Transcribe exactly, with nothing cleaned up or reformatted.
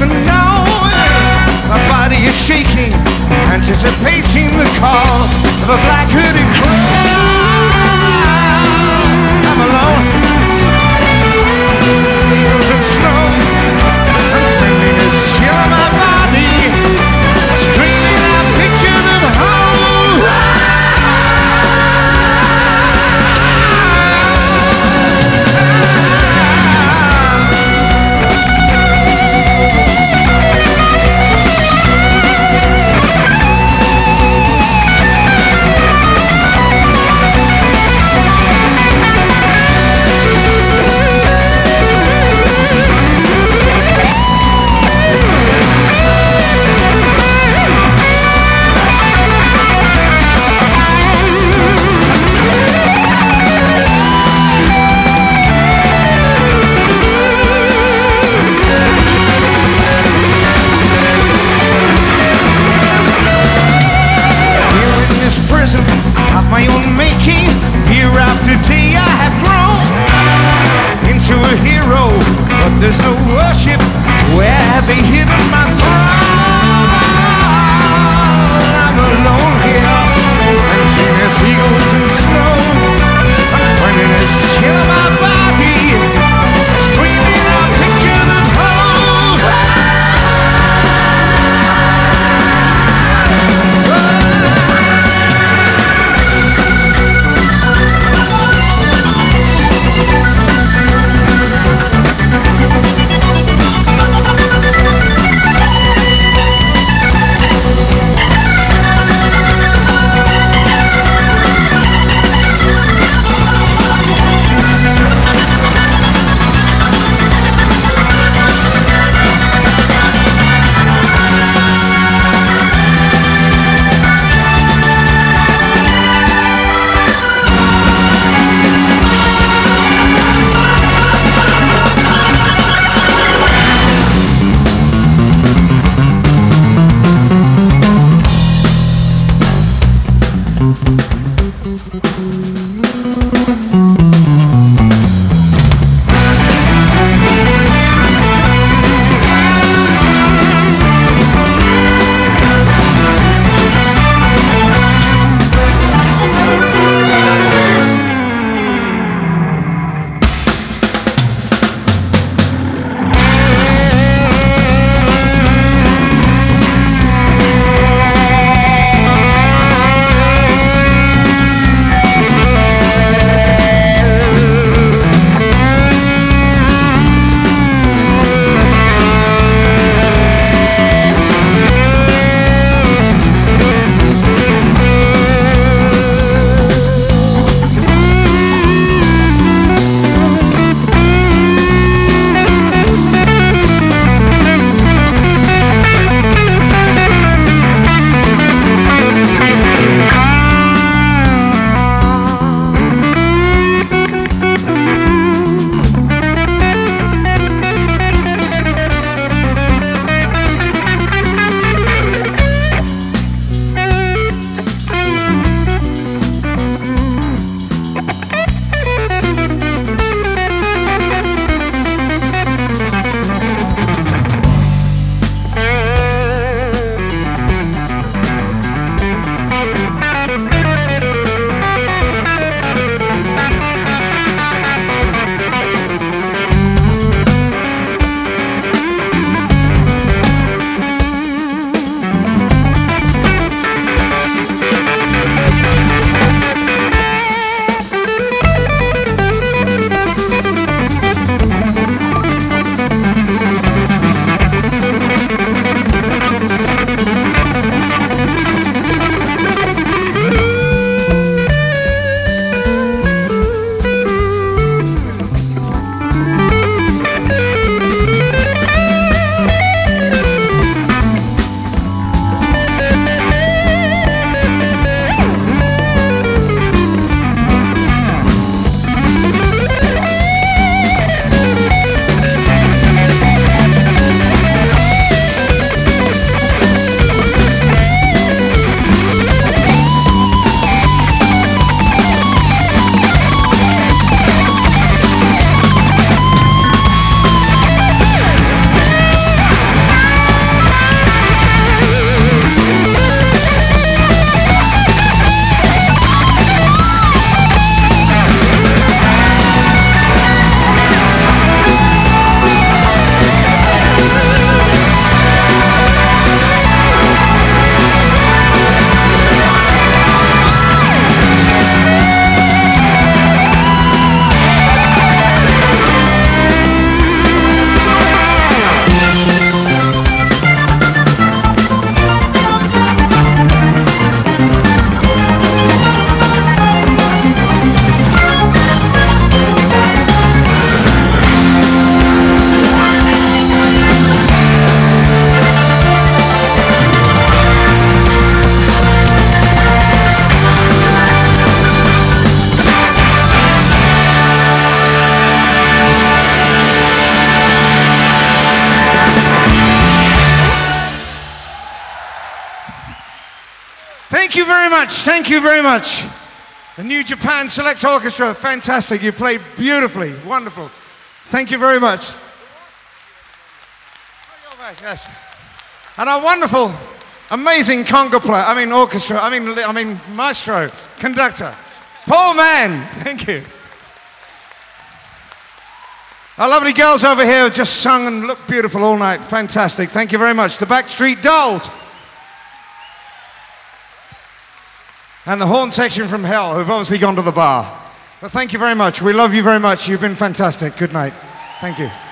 even know. My body is shaking, anticipating the call of a black hooded crowd. I'm alone. Eagles and snow, unfriendliness chill my body, screaming out pictures of home. Of my own making, year after day I have grown into a hero, but there's no worship. Where have they hidden my throne? I'm alone here, emptiness, eagles and snow, unfriendliness, chill my body, screaming out pictures of home. much. Thank you very much. The New Japan Select Orchestra, fantastic. You played beautifully, wonderful. Thank you very much. Yes. And our wonderful, amazing conga player, I mean orchestra, I mean, I mean maestro, conductor, Paul Mann. Thank you. Our lovely girls over here have just sung and looked beautiful all night. Fantastic. Thank you very much. The Backstreet Dolls. And the horn section from hell, who've obviously gone to the bar. But thank you very much. We love you very much. You've been fantastic. Good night. Thank you.